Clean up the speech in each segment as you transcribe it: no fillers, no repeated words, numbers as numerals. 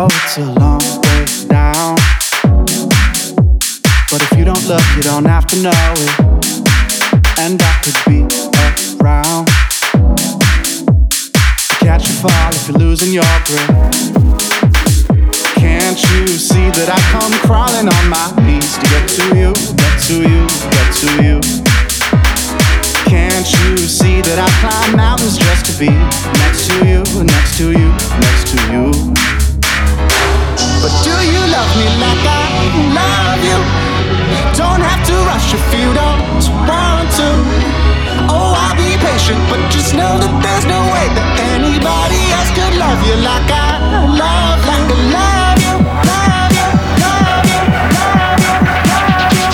it's a long way down. But if you don't look, you don't have to know it. And I could be around to catch you fall if you're losing your grip. Can't you see that I come crawling on my knees to get to you, get to you, get to you? Can't you see that I climb mountains just to be next to you, next to you, next to you? But do you love me like I love you? Don't have to rush if you don't want to. Oh, I'll be patient, but just know that there's no way that anybody else could love you like I love, like I love you, love you, love you, love you, love you,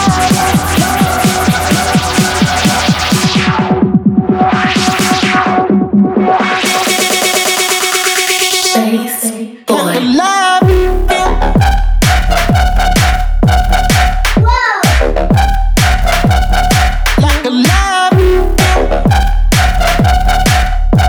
Space Boy. love you. Like I love you.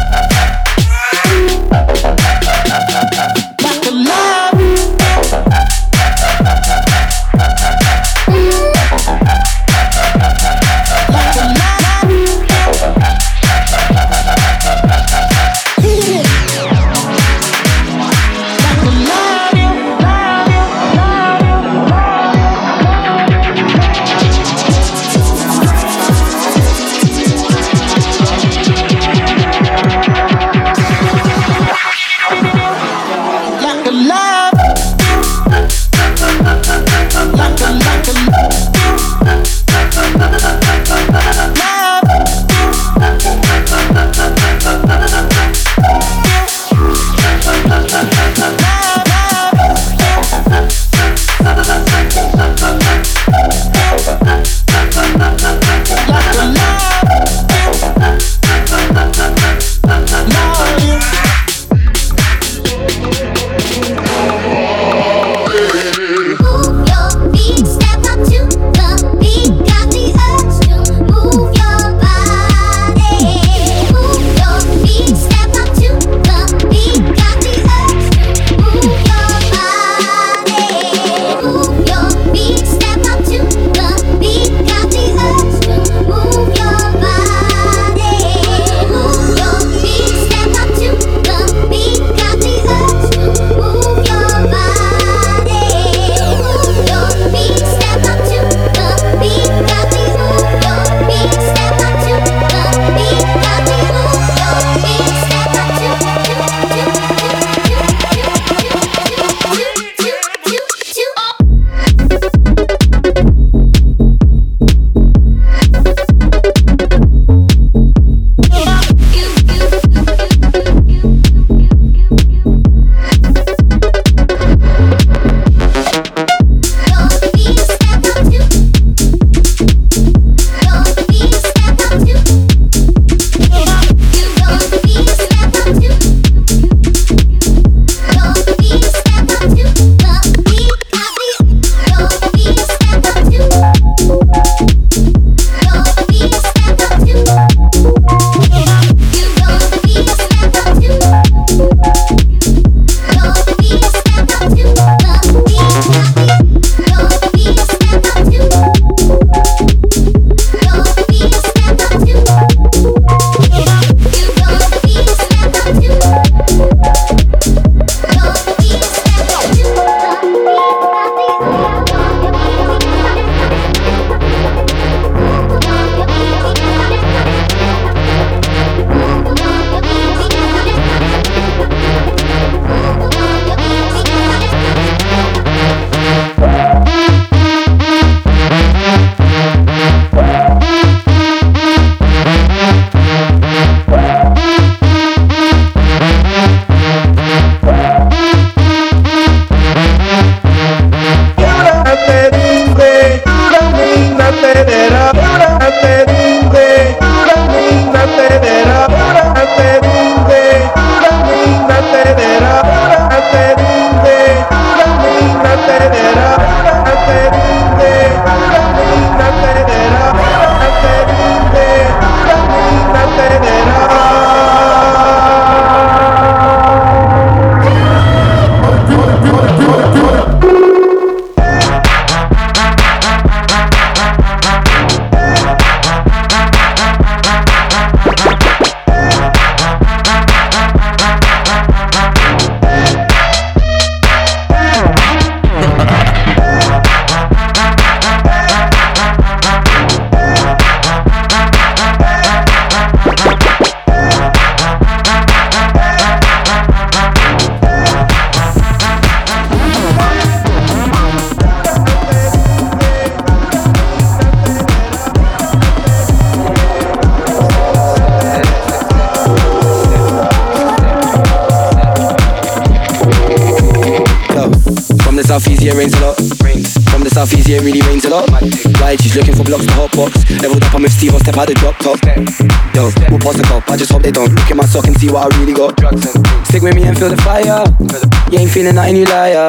southeast, yeah, rains a lot. From the southeast, yeah, it really rains a lot. Right, she's looking for blocks to hot box. Leveled up, I'm with Steve, I'll step out the drop top. Yo, we'll pass the cup, I just hope they don't look at my sock and see what I really got. Stick with me and feel the fire. You ain't feeling nothing, you liar.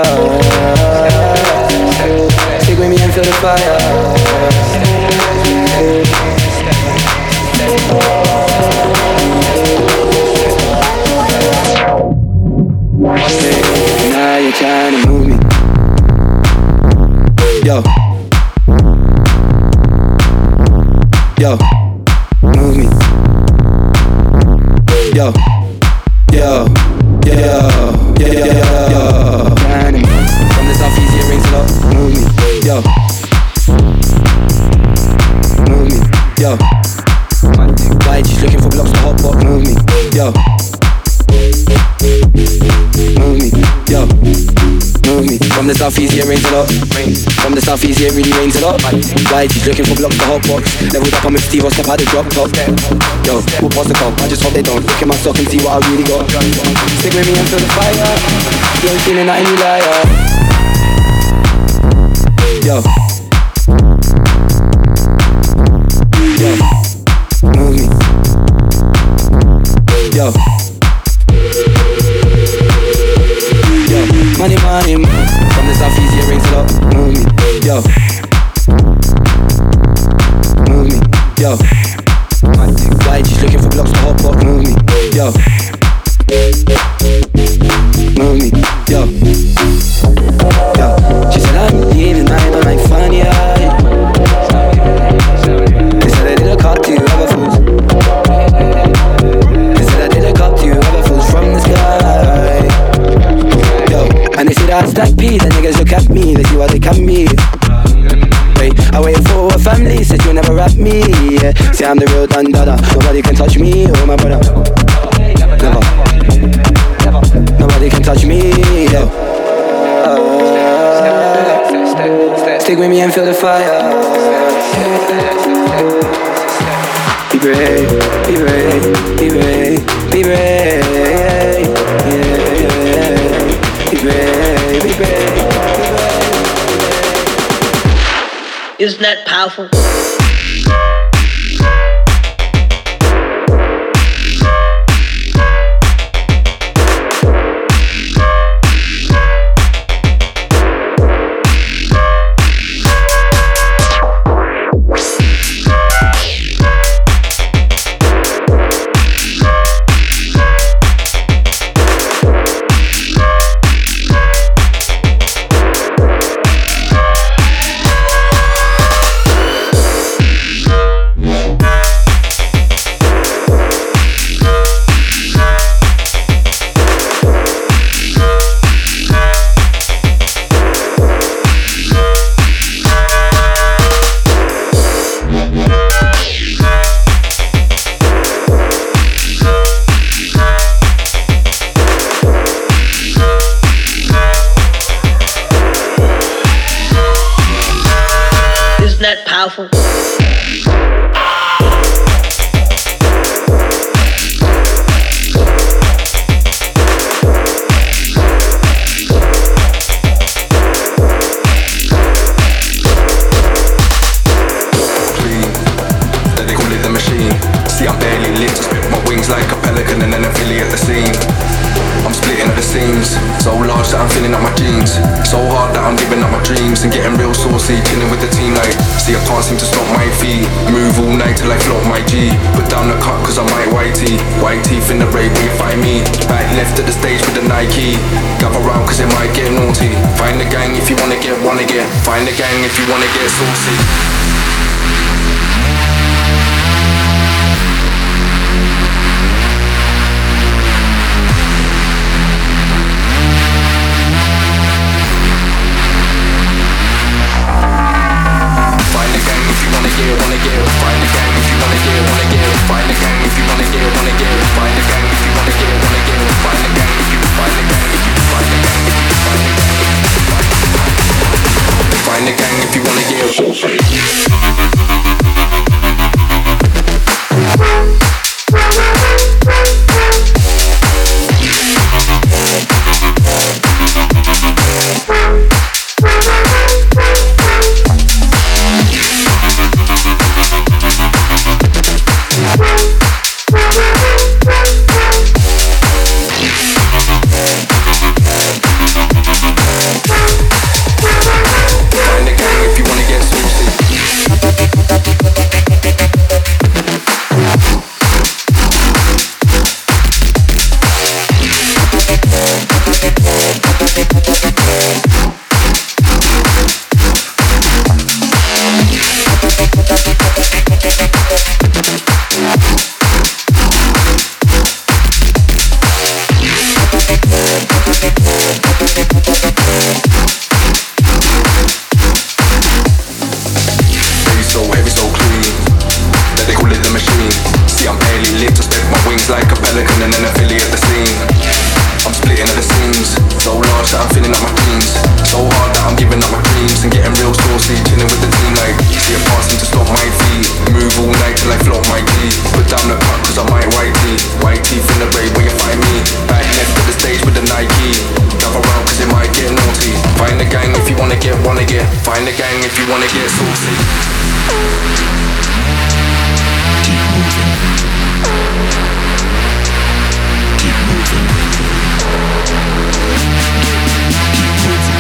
Stick with me and feel the fire. Now you're trying to move me. Yo. Yo. Move me. Yo. Yo. Yo. From the southeast, it rings a lot. Move me. Yo. Move me. Yo. Right, she's looking for blocks to hot box. Move me. Yo. Move me, yo, move me. From the southeast, yeah, rains a lot. From the southeast, yeah, it really rains a lot. Right, she's looking for blocks to hot box. Leveled up, I'm with Steve, I'll step out the drop top. Yo, we'll pass the cup, I just hope they don't look at my sock and see what I really got. Stick with me and feel the fire. You ain't feeling nothing, you liar. Yo. Yo. Move me. Yo. Money, money, from the southeast, yeah, rings a lot. Move me, yo. Move me, yo. Right, she's looking for blocks to hot box. Move me, yo. Move me, yo. Yo. She said I'm leaving, I don't like funny eyes. They said I did a cop to you, other fools. They said I did a cop to you, other fools from the sky. And they see that I stack P, the niggas look at me, they see what they can be. Wait, I waited for a family, said you'll never rap me, yeah. See I'm the real Dundada, nobody can touch me, oh my brother. Never. Nobody can touch me, yo. Stick with me and feel the fire. Be brave, be brave, be brave, be brave, yeah. Be brave, be brave. Isn't that powerful? Powerful. See, I'm barely lit, my wings like a pelican and then a filly at the scene. I'm splitting at the seams, so large that I'm filling up my jeans. So hard that I'm giving up my dreams and getting real saucy, chilling with the team like. See, I can't seem to stop my feet, move all night till I flop my G. Put down the cut cause I'm white teeth in the rave when you find me. Back left at the stage with the Nike. Gather round cause it might get naughty. Find the gang if you wanna get. Find the gang if you wanna get saucy. Find the gang if you wanna get. then I feel it at the scene. I'm splitting at the seams, so large that I'm filling up my jeans. So hard that I'm giving up my dreams and getting real saucy, chilling with the team like see a passing to stop my feet. Move all night till I flop my key. Put down the cup cause I might white teeth in the rain where you find me. Back next to the stage with the Nike. Drive around cause it might get naughty. Find the gang if you wanna get. Find the gang if you wanna get saucy. Keep moving. Keep moving. Keep moving.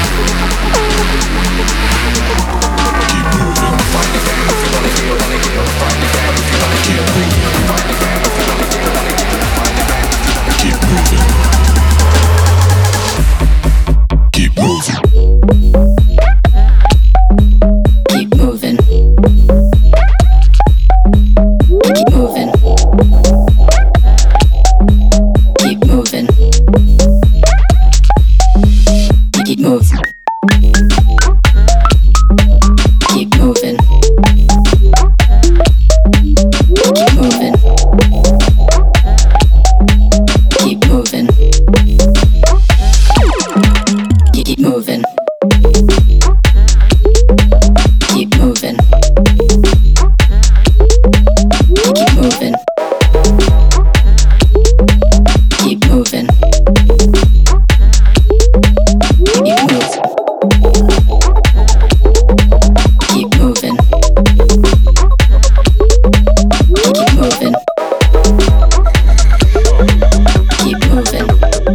Keep moving. Find the gang if you wanna get. Find the gang if you wanna get. Find the gang if you wanna get. Find the gang if you wanna get. Keep moving. Keep moving. Keep moving. Keep moving. Keep moving. Keep moving. Keep moving. Keep moving. Keep moving. Keep moving. Keep moving. Keep moving. Keep moving. Keep moving. Keep moving. Keep moving. Keep moving.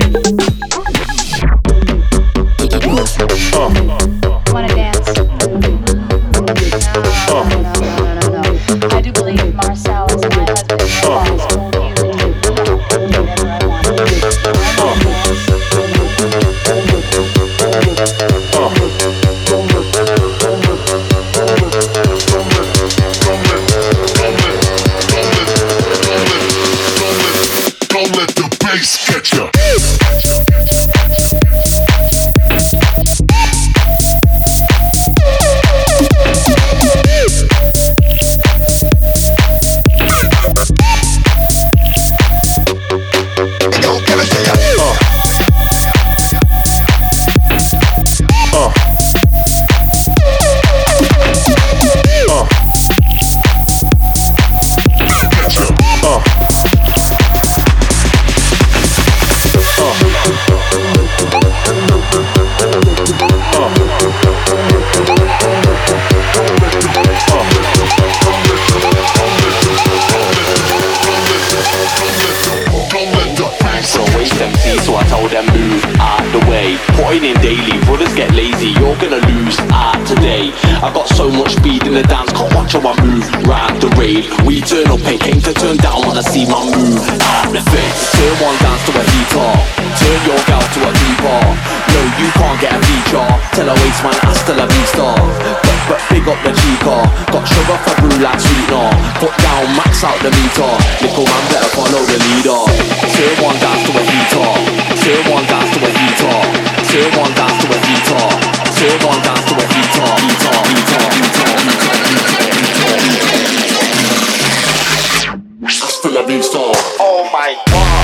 Keep moving. Wanna dance? No. I do believe Marcel is my husband. He's told you that you can do whatever I want. Don't let the bass catch ya. So I told them move out the way. Putting in daily, brothers get lazy. You're gonna lose out today. I got so much speed in the dance, can't watch how I move round the raid. We turn up and came to turn down when I see my move out the face. Turn one dance to a guitar, turn your gal to a D-bar. No, you can't get a feature. Tell a waste man hasta la vista. But big up the chica. Got sugar for brew like sweetener. Put down, max out the meter. Little man better follow the leader. Turn one dance to a heater. Turn one dance to a heater. Turn one dance to a heater. Turn one dance to a heater. Hasta la vista. Oh my God.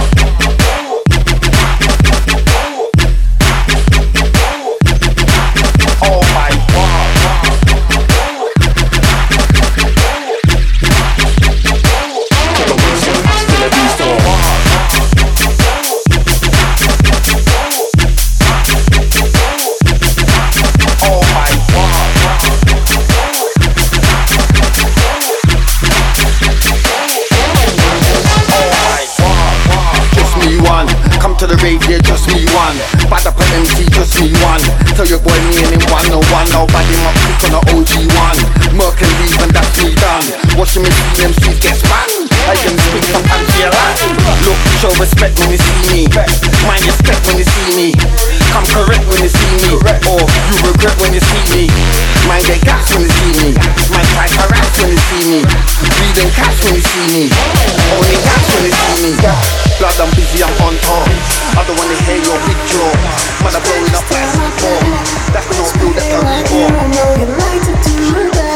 To the radio, just me one. Bad up an MC, just me one. Tell your boy me and him 101. Nobody my pick on the OG1. Merc and leave and that's me done. Watching me see MCs get spanned. I can speak sometimes to your line. Look, show respect when you see me. Mind your step when you see me. Come correct when you see me. Or you regret when you see me. Mind get gas when you see me. Mind try harass when you see me. Reading cash when you see me. Only gas when you see me. Blood, I'm busy, I'm on top. I don't wanna hear your big jaw. Man, I'm blowing up like C4. That's no skill, that's a reborn. I know you like to do that.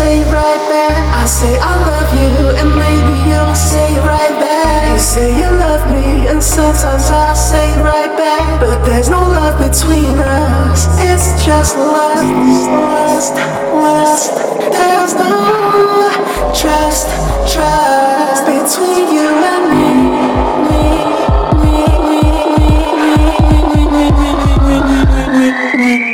say right back. I say I love you, and maybe you'll say right back. You say you love me, and sometimes I say right back. But there's no love between us. It's just lust, lust, lust. There's no trust, trust between you and me, me, me, me, me, me, me, me, me, me, me.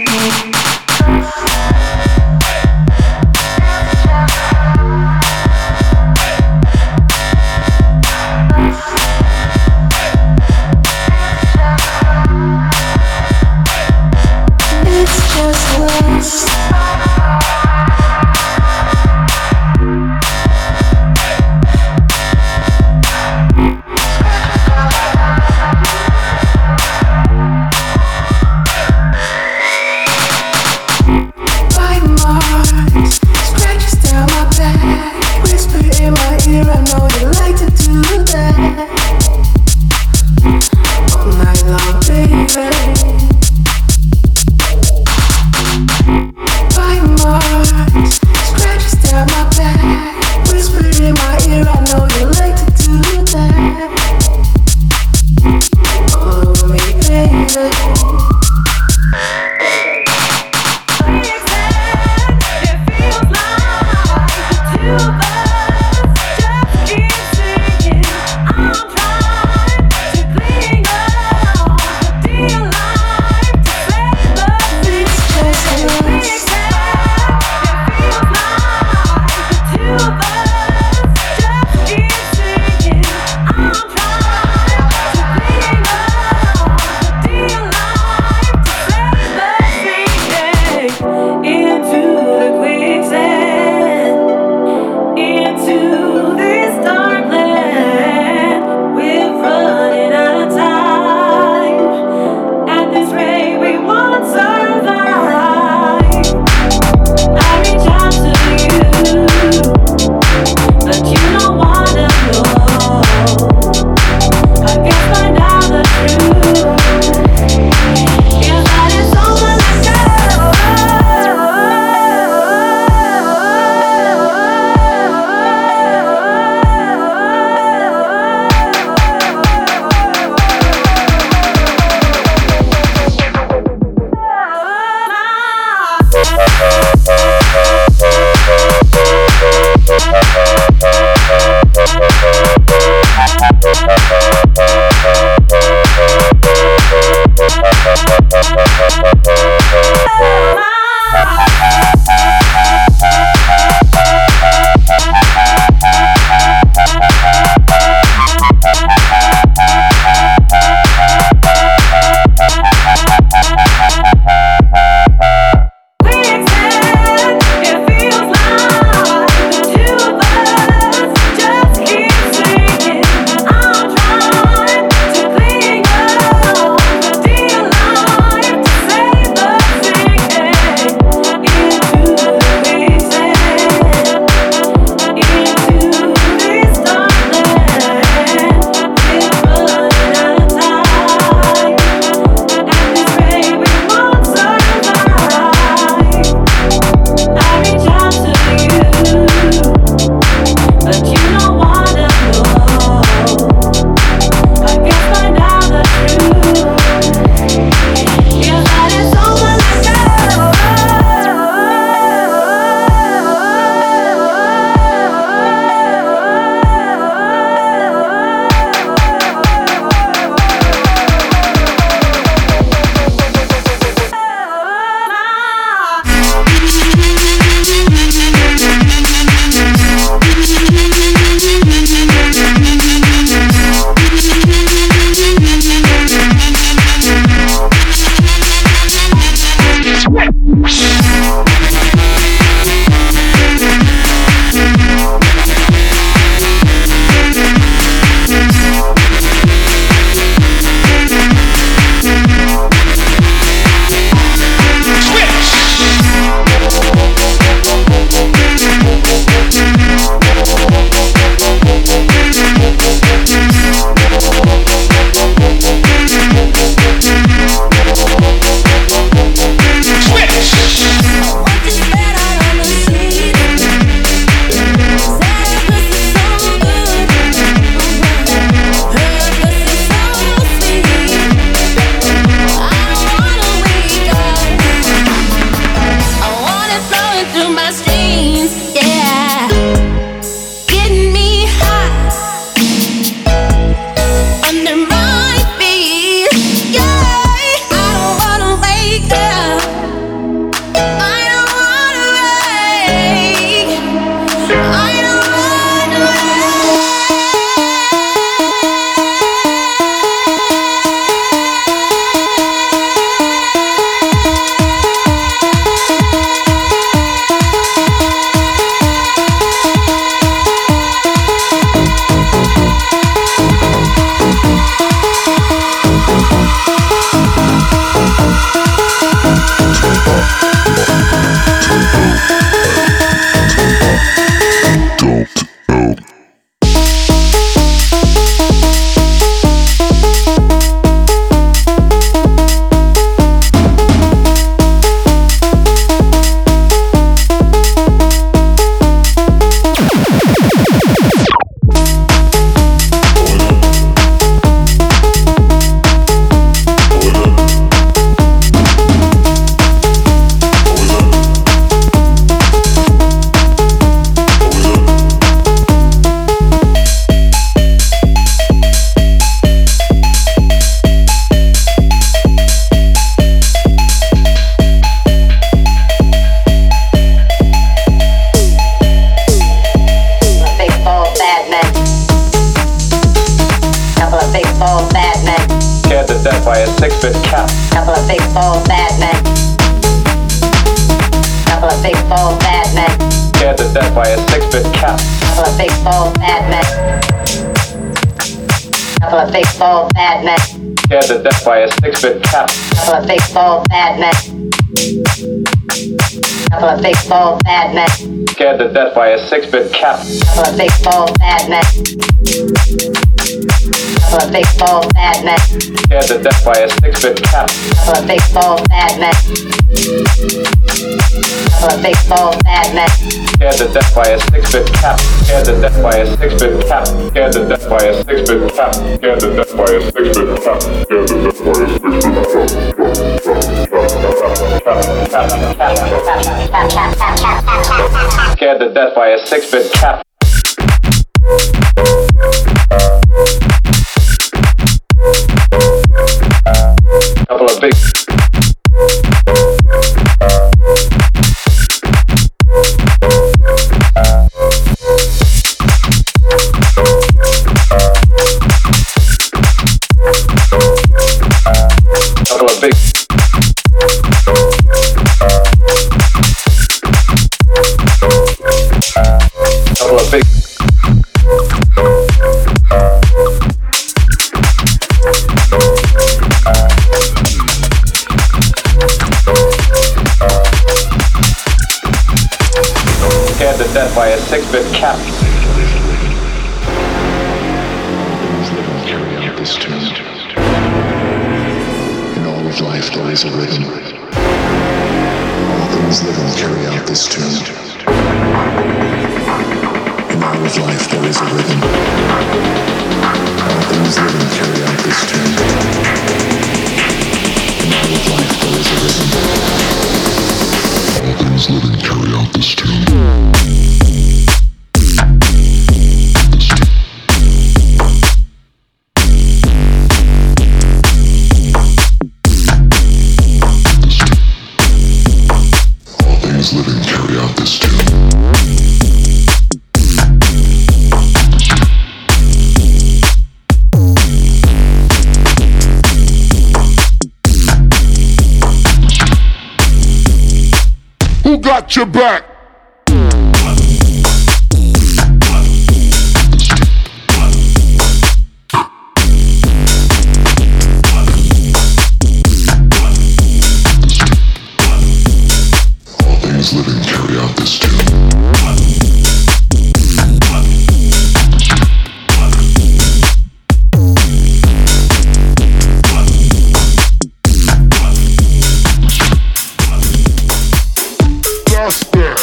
of big bald bad men. Scared to death by a 6-bit cat. Couple of big bald bad men. Couple of big bald bad men. Scared to death by a 6-bit cat. Couple of big bald bad men. Couple of big bald bad men. Scared to death by a 6-bit cat. Couple of big bald bad men. Couple of big bald bad men. Scared to death by a 6-bit cat. Couple of big bald bad men. Couple of big bald bad men. Scared to death by a 6-bit cat. Scared to death by a 6-bit cat. Scared to death by a 6-bit cat. Scared to death by a 6-bit cat. Scared to death by a 6-bit cat. Scared to death by a 6-bit cat. Couple of big. Couple of big. Couple of big. Scared to death by a 6-bit cat. Carry out this tune. In all of life there is a rhythm. All things living carry out this tune. In all of life there is a rhythm. All things living carry out this tune. In all of life there is a rhythm. All things living carry out this tune. Living carry out this tune. Who got your back? Living carry out this tune. Just there.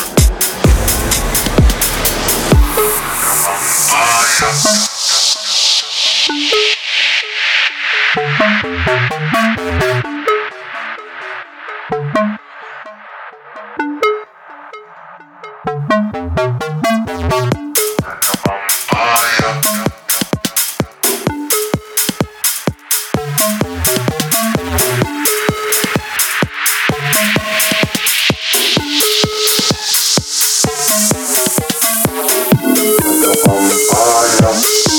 Fire.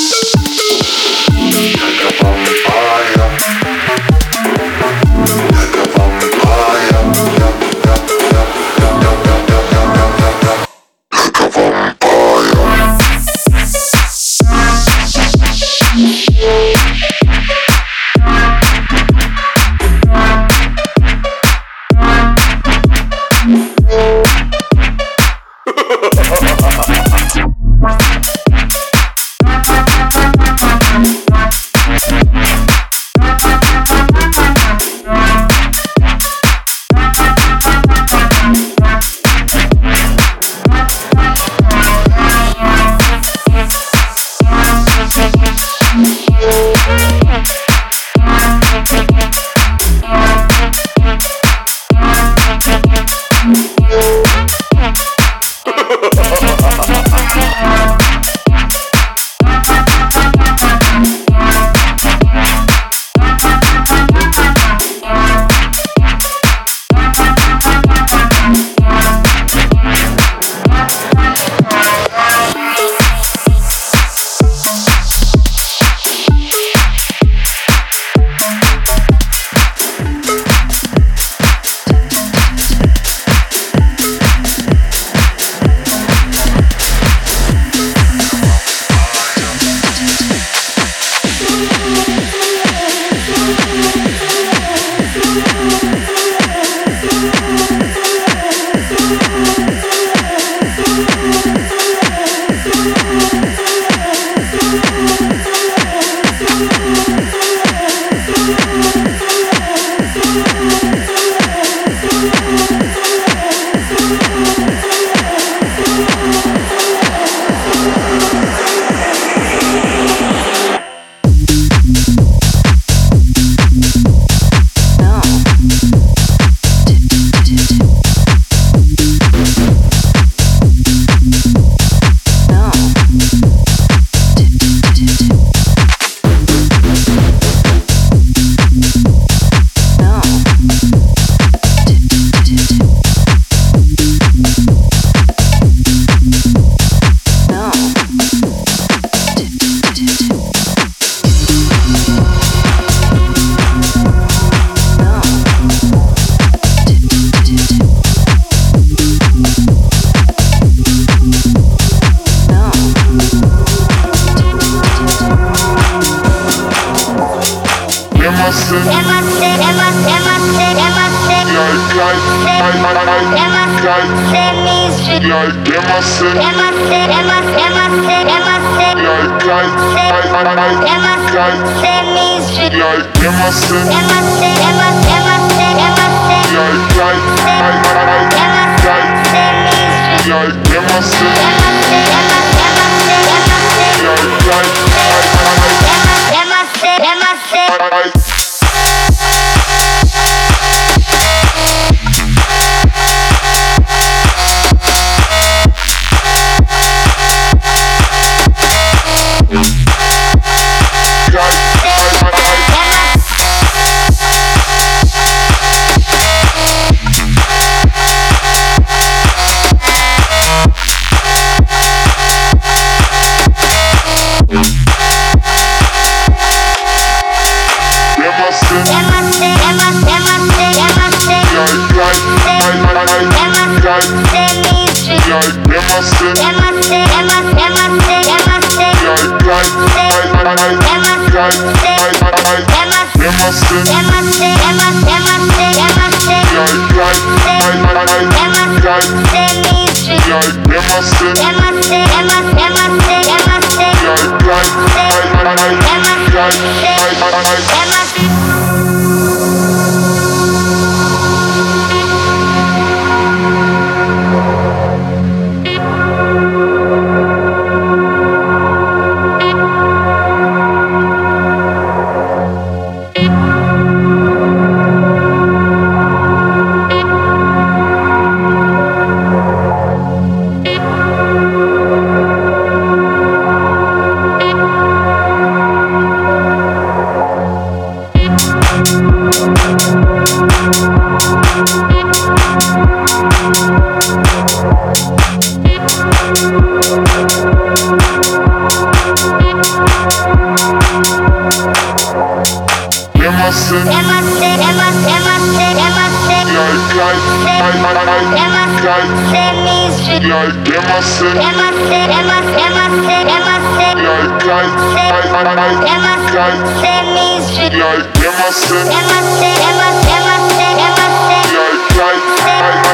Like